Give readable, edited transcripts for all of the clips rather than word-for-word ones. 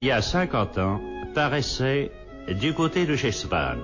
il y a 50 ans, paraissait Du côté de chez Swann.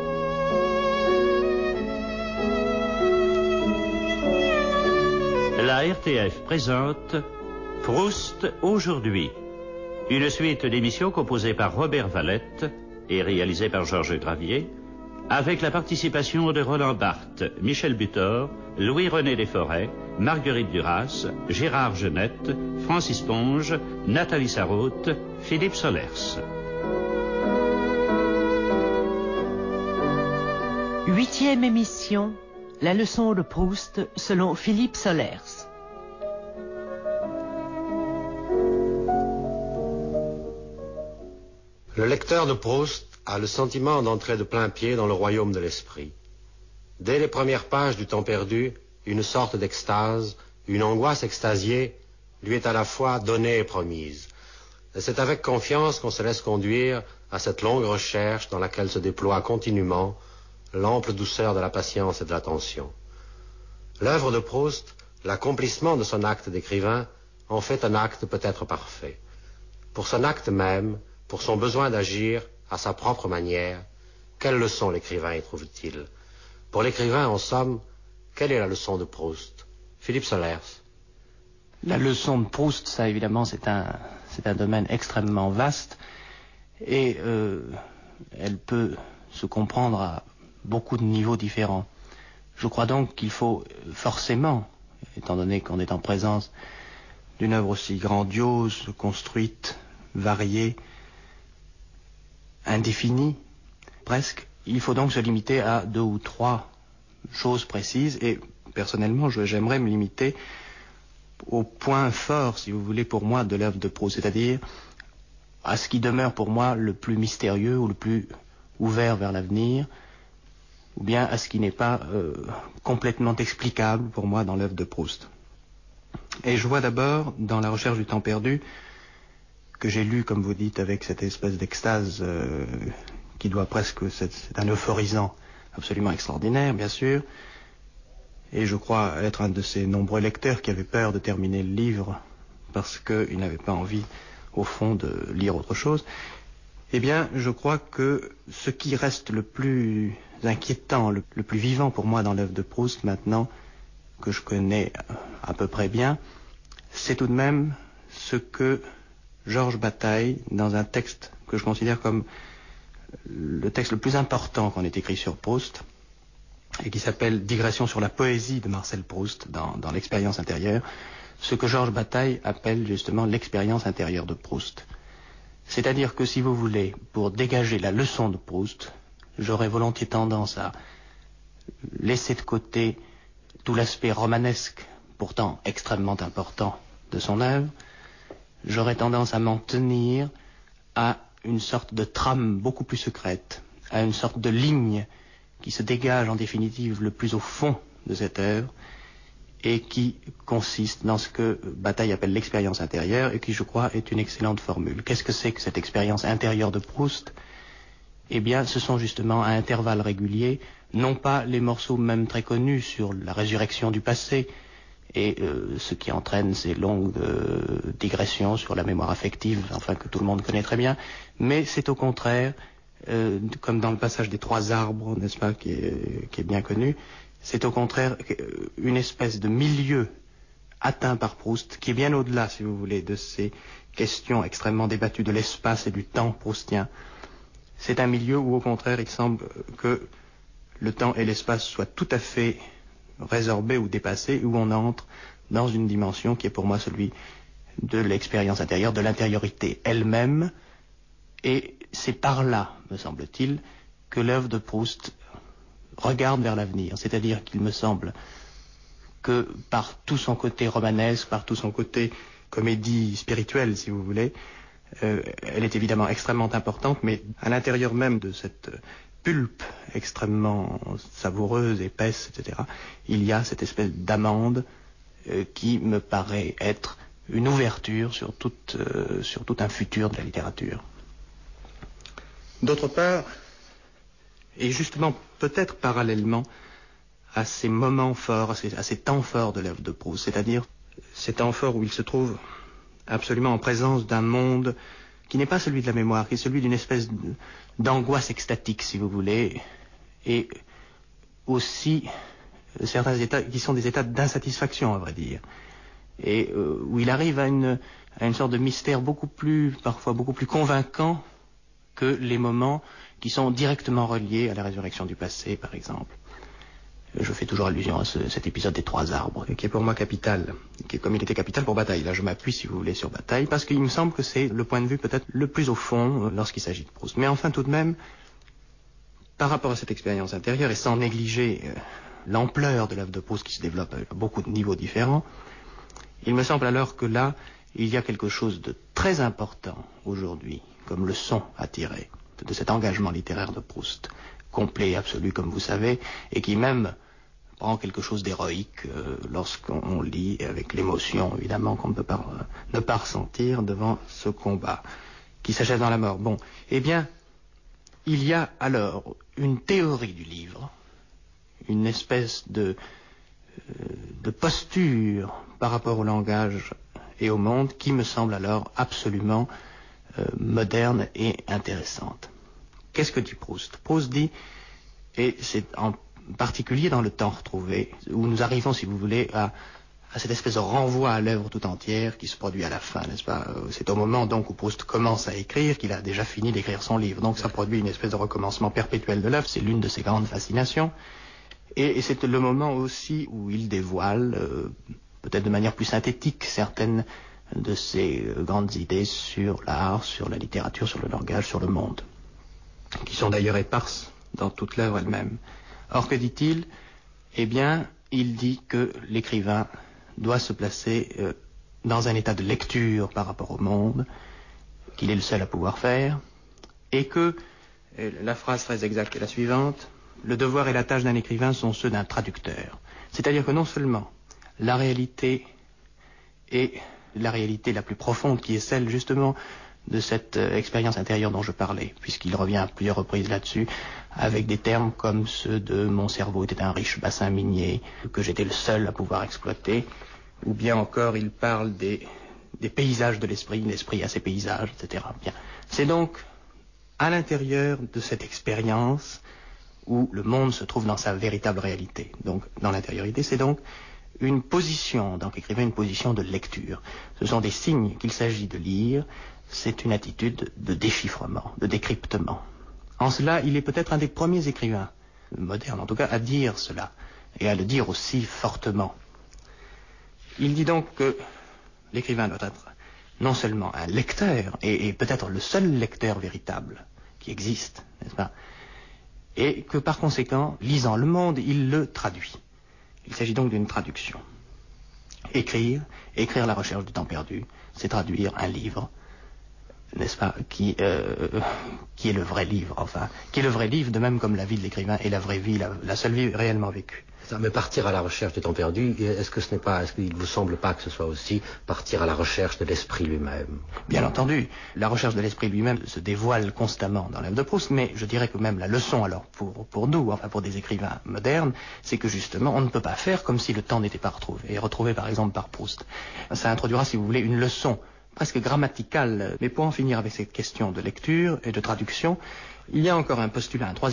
La RTF présente Proust aujourd'hui, une suite d'émissions composée par Robert Valette et réalisée par Georges Gravier, avec la participation de Roland Barthes, Michel Butor, Louis-René Desforêts, Marguerite Duras, Gérard Genette, Francis Ponge, Nathalie Sarraute, Philippe Solers. 8e émission, la leçon de Proust selon Philippe Solers. Le lecteur de Proust a le sentiment d'entrer de plein pied dans le royaume de l'esprit. Dès les premières pages du Temps perdu, une sorte d'extase, une angoisse extasiée lui est à la fois donnée et promise. Et c'est avec confiance qu'on se laisse conduire à cette longue recherche dans laquelle se déploie continuellement l'ample douceur de la patience et de l'attention. L'œuvre de Proust, l'accomplissement de son acte d'écrivain, en fait un acte peut-être parfait. Pour son acte même, pour son besoin d'agir à sa propre manière, quelle leçon l'écrivain y trouve-t-il? Pour l'écrivain, en somme, quelle est la leçon de Proust? Philippe Solers. La leçon de Proust, ça évidemment, c'est un domaine extrêmement vaste et elle peut se comprendre à beaucoup de niveaux différents. Je crois donc qu'il faut forcément, étant donné qu'on est en présence d'une œuvre aussi grandiose, construite, variée, indéfinie, presque, il faut donc se limiter à 2 ou 3 choses précises et personnellement j'aimerais me limiter au point fort, si vous voulez, pour moi de l'œuvre de Proust, c'est-à-dire à ce qui demeure pour moi le plus mystérieux ou le plus ouvert vers l'avenir, ou bien à ce qui n'est pas complètement explicable pour moi dans l'œuvre de Proust. Et je vois d'abord dans La recherche du temps perdu, que j'ai lu, comme vous dites, avec cette espèce d'extase qui doit presque... C'est un euphorisant absolument extraordinaire, bien sûr, et je crois être un de ces nombreux lecteurs qui avaient peur de terminer le livre parce qu'ils n'avaient pas envie, au fond, de lire autre chose. Eh bien, je crois que ce qui reste le plus inquiétant, le plus vivant pour moi dans l'œuvre de Proust maintenant, que je connais à peu près bien, c'est tout de même ce que Georges Bataille, dans un texte que je considère comme le texte le plus important qu'on ait écrit sur Proust, et qui s'appelle Digression sur la poésie de Marcel Proust dans l'expérience intérieure, ce que Georges Bataille appelle justement l'expérience intérieure de Proust. C'est-à-dire que, si vous voulez, pour dégager la leçon de Proust, j'aurais volontiers tendance à laisser de côté tout l'aspect romanesque, pourtant extrêmement important, de son œuvre. J'aurais tendance à m'en tenir à une sorte de trame beaucoup plus secrète, à une sorte de ligne qui se dégage en définitive le plus au fond de cette œuvre, et qui consiste dans ce que Bataille appelle l'expérience intérieure, et qui, je crois, est une excellente formule. Qu'est-ce que c'est que cette expérience intérieure de Proust? Eh bien, ce sont justement à intervalles réguliers, non pas les morceaux même très connus sur la résurrection du passé, et ce qui entraîne ces longues digressions sur la mémoire affective, enfin que tout le monde connaît très bien, mais c'est au contraire, comme dans le passage des 3 arbres, n'est-ce pas, qui est bien connu, c'est au contraire une espèce de milieu atteint par Proust, qui est bien au-delà, si vous voulez, de ces questions extrêmement débattues de l'espace et du temps proustien. C'est un milieu où, au contraire, il semble que le temps et l'espace soient tout à fait résorbés ou dépassés, où on entre dans une dimension qui est pour moi celui de l'expérience intérieure, de l'intériorité elle-même, et c'est par là, me semble-t-il, que l'œuvre de Proust regarde vers l'avenir. C'est-à-dire qu'il me semble que par tout son côté romanesque, par tout son côté comédie spirituelle, si vous voulez, elle est évidemment extrêmement importante, mais à l'intérieur même de cette pulpe extrêmement savoureuse, épaisse, etc., il y a cette espèce d'amande qui me paraît être une ouverture sur tout un futur de la littérature. D'autre part, et justement peut-être parallèlement à ces moments forts, à ces temps forts de l'œuvre de Proust, c'est-à-dire ces temps forts où il se trouve absolument en présence d'un monde qui n'est pas celui de la mémoire, qui est celui d'une espèce d'angoisse extatique, si vous voulez, et aussi certains états qui sont des états d'insatisfaction, à vrai dire, et où il arrive à une sorte de mystère parfois beaucoup plus convaincant que les moments qui sont directement reliés à la résurrection du passé, par exemple. Je fais toujours allusion à cet épisode des 3 arbres, qui est pour moi capital, comme il était capital pour Bataille. Là, je m'appuie, si vous voulez, sur Bataille, parce qu'il me semble que c'est le point de vue peut-être le plus au fond lorsqu'il s'agit de Proust. Mais enfin, tout de même, par rapport à cette expérience intérieure, et sans négliger l'ampleur de l'œuvre de Proust qui se développe à beaucoup de niveaux différents, il me semble alors que là, il y a quelque chose de très important aujourd'hui, comme leçon à tirer de cet engagement littéraire de Proust, complet et absolu, comme vous savez, et qui même prend quelque chose d'héroïque lorsqu'on lit avec l'émotion, évidemment, qu'on ne peut pas ne pas ressentir devant ce combat qui s'achève dans la mort. Bon, eh bien, il y a alors une théorie du livre, une espèce de posture par rapport au langage et au monde qui me semble alors absolument moderne et intéressante. Qu'est-ce que dit Proust? Proust dit, et c'est en particulier dans le temps retrouvé, où nous arrivons, si vous voulez, à cette espèce de renvoi à l'œuvre tout entière qui se produit à la fin, n'est-ce pas? C'est au moment donc où Proust commence à écrire qu'il a déjà fini d'écrire son livre. Donc ça produit une espèce de recommencement perpétuel de l'œuvre. C'est l'une de ses grandes fascinations. Et c'est le moment aussi où il dévoile, peut-être de manière plus synthétique, certaines de ses grandes idées sur l'art, sur la littérature, sur le langage, sur le monde, qui sont d'ailleurs éparses dans toute l'œuvre elle-même. Or, que dit-il? Eh bien, il dit que l'écrivain doit se placer dans un état de lecture par rapport au monde, qu'il est le seul à pouvoir faire, et que, la phrase très exacte est la suivante, le devoir et la tâche d'un écrivain sont ceux d'un traducteur. C'est-à-dire que non seulement la réalité est la réalité la plus profonde, qui est celle justement de cette expérience intérieure dont je parlais, puisqu'il revient à plusieurs reprises là-dessus, avec des termes comme ceux de « mon cerveau était un riche bassin minier, que j'étais le seul à pouvoir exploiter », ou bien encore il parle des paysages de l'esprit a ses paysages, etc. Bien. C'est donc à l'intérieur de cette expérience où le monde se trouve dans sa véritable réalité. Donc, dans l'intériorité, c'est donc une position, donc écrivain, une position de lecture. Ce sont des signes qu'il s'agit de lire, c'est une attitude de déchiffrement, de décryptement. En cela, il est peut-être un des premiers écrivains, modernes en tout cas, à dire cela, et à le dire aussi fortement. Il dit donc que l'écrivain doit être non seulement un lecteur, et peut-être le seul lecteur véritable qui existe, n'est-ce pas, et que par conséquent, lisant le monde, il le traduit. Il s'agit donc d'une traduction. Écrire La recherche du temps perdu, c'est traduire un livre, n'est-ce pas, qui est le vrai livre, enfin, qui est le vrai livre, de même comme la vie de l'écrivain est la vraie vie, la seule vie réellement vécue. Ça, mais partir à la recherche du temps perdu, est-ce qu'il ne vous semble pas que ce soit aussi partir à la recherche de l'esprit lui-même? Bien entendu, la recherche de l'esprit lui-même se dévoile constamment dans l'œuvre de Proust, mais je dirais que même la leçon, alors, pour nous, enfin pour des écrivains modernes, c'est que justement, on ne peut pas faire comme si le temps n'était pas retrouvé par exemple par Proust. Ça introduira, si vous voulez, une leçon presque grammaticale, mais pour en finir avec cette question de lecture et de traduction, il y a encore un postulat, le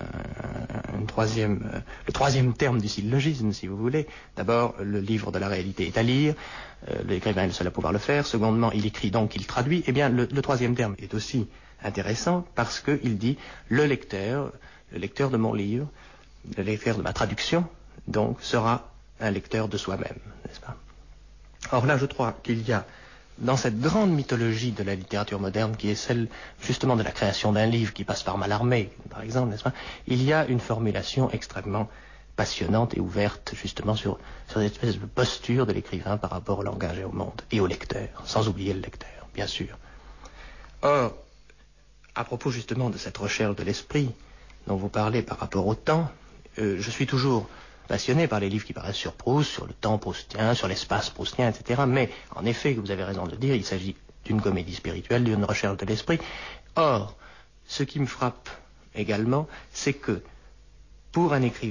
troisième terme du syllogisme, si vous voulez. D'abord, le livre de la réalité est à lire, l'écrivain est le seul à pouvoir le faire. Secondement, il écrit donc, il traduit. Eh bien, le troisième terme est aussi intéressant parce qu'il dit le lecteur de mon livre, le lecteur de ma traduction, donc, sera un lecteur de soi-même, n'est-ce pas? Or là, je crois qu'il y a dans cette grande mythologie de la littérature moderne, qui est celle justement de la création d'un livre qui passe par Mallarmé, par exemple, n'est-ce pas, il y a une formulation extrêmement passionnante et ouverte justement sur cette espèce de posture de l'écrivain par rapport au langage et au monde, et au lecteur, sans oublier le lecteur, bien sûr. Or, à propos justement de cette recherche de l'esprit dont vous parlez par rapport au temps, je suis toujours passionné par les livres qui paraissent sur Proust, sur le temps proustien, sur l'espace proustien, etc. Mais, en effet, vous avez raison de le dire, il s'agit d'une comédie spirituelle, d'une recherche de l'esprit. Or, ce qui me frappe également, c'est que, pour un écrivain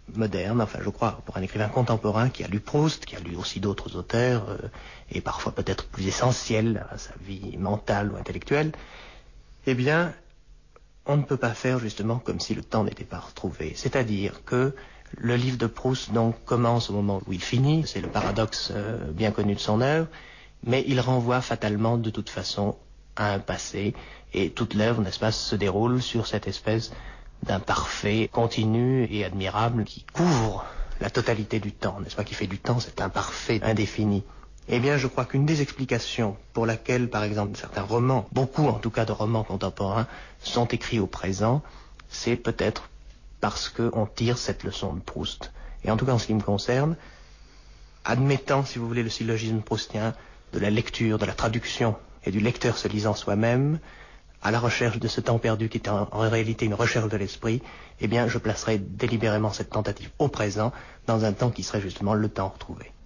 moderne, enfin je crois pour un écrivain contemporain qui a lu Proust, qui a lu aussi d'autres auteurs, et parfois peut-être plus essentiels à sa vie mentale ou intellectuelle, eh bien, on ne peut pas faire justement comme si le temps n'était pas retrouvé. C'est-à-dire que le livre de Proust donc commence au moment où il finit, c'est le paradoxe bien connu de son œuvre, mais il renvoie fatalement de toute façon à un passé, et toute l'œuvre, n'est-ce pas, se déroule sur cette espèce d'un parfait continu et admirable qui couvre la totalité du temps, n'est-ce pas, qui fait du temps cet imparfait indéfini. Eh bien, je crois qu'une des explications pour laquelle, par exemple, certains romans, beaucoup en tout cas de romans contemporains, sont écrits au présent, c'est peut-être parce qu'on tire cette leçon de Proust. Et en tout cas, en ce qui me concerne, admettant, si vous voulez, le syllogisme proustien de la lecture, de la traduction et du lecteur se lisant soi-même, à la recherche de ce temps perdu qui est en réalité une recherche de l'esprit, eh bien, je placerai délibérément cette tentative au présent dans un temps qui serait justement le temps retrouvé.